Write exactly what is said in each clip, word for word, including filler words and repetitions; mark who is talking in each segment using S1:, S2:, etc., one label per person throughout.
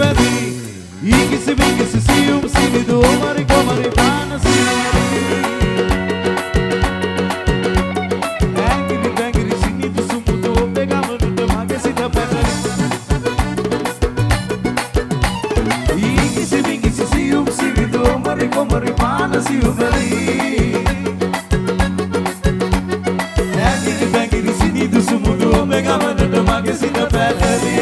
S1: සියුමැලි ඊකිසි විකිසි සියුම් සිනිදු ඔමරි කොමරි පාන සියුමැලි ඇඟිලි බැඟිලි සිනිදු සුමුදු ඔබේ ගමනට මගේ සිත පැටලි ඊකිසි විකිසි සියුම් සිනිදු ඔමරි කොමරි පාන සියුමැලි ඇඟිලි බැඟිලි සිනිදු සුමුදු ඔබේ ගමනට මගේ සිත පැටලි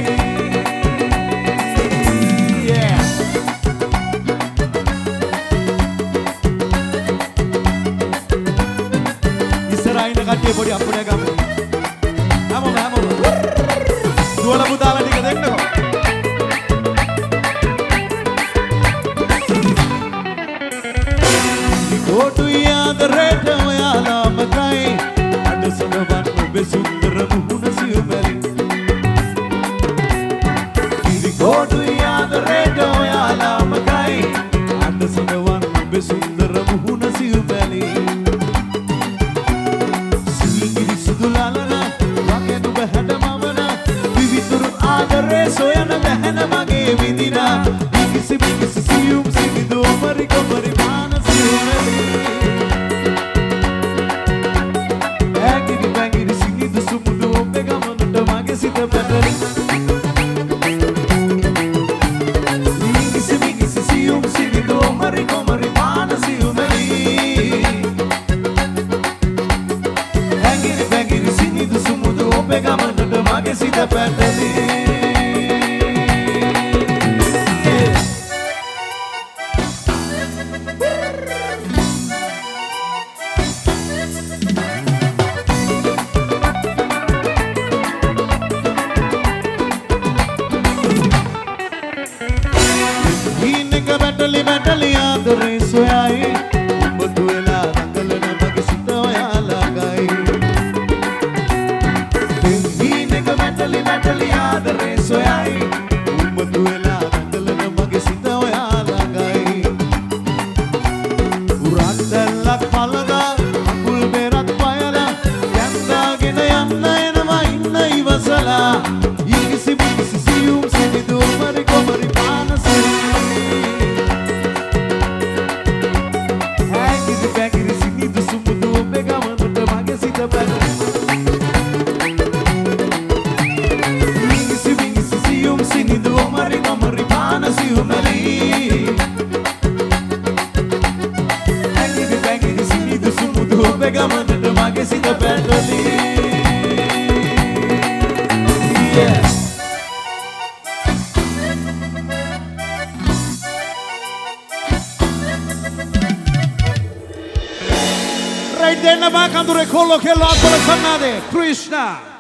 S1: කට්ටිය පොඩි අප්පුඩයක් ගමු. හැමෝම හැමෝම. දුවල පුතාලා ටික දෙන්නකෝ. කොටු යාදරට ඔයාලාම කයි අද සඳවන් ඔබේ සුන්දර මුහුණ සියුමැලි. කොටු යාදරට ඔයාලාම කයි අද සඳවන් ඔබේ සුන්දර මුහුණ සියුමැලි. සොයන බැහැන මගේ විදිනා ඉකිසි විකිසි සියුම් සිනිදු ඔමරි කොමරි පාන සියුමැලි ඇඟිලි බැඟිලි සිනිදු සුමුදු ඔබේ ගමනට මගේ සිත පැටලි ඉකිසි විකිසි සියුම් සිනිදු ඔමරි කොමරි පාන සියුමැලි ඇඟිලි බැඟිලි සිනිදු සුමුදු ඔබේ ගමනට මගේ සිත පැටලි Batali batali adore soyai umbatu ela dangalana mage sita oyala gai Tengine ka batali batali adore soyai umbatu ela dangalana mage sita oyala gai Urandalla palaga akul berat payala yanda gena yanna enama inna ivasala ikisi bikisi siyum sinidu mari komari pana siri Gamanda mage sita පැටලි yeah right there na ba kandure kollo kello akkola sannade Krishna